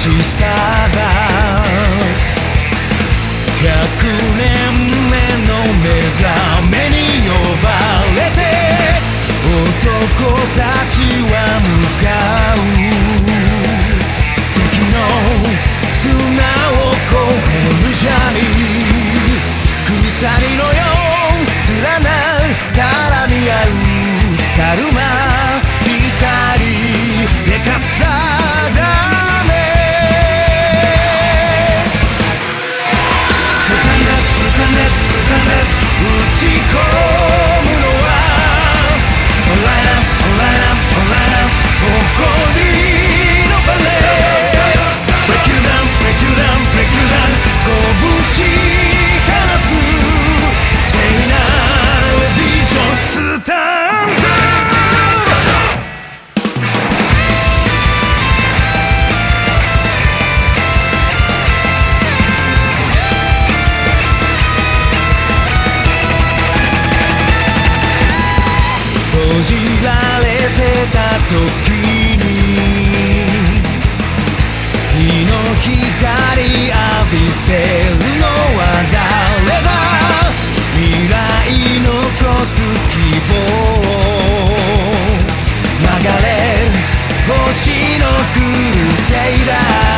スターダスト100年目の目覚めに呼ばれて男たちは向かう時の砂を越えるジャーニー鎖のよう連なる絡み合うカルマ光で勝つさだめスタネ打ち込むのはオンライナ誇りのバレーブレイクダウン拳放つ聖なるビジョンスタンド閉じられてた時に日の光浴びせるのは誰だ未来残す希望流れ星のクルセイダー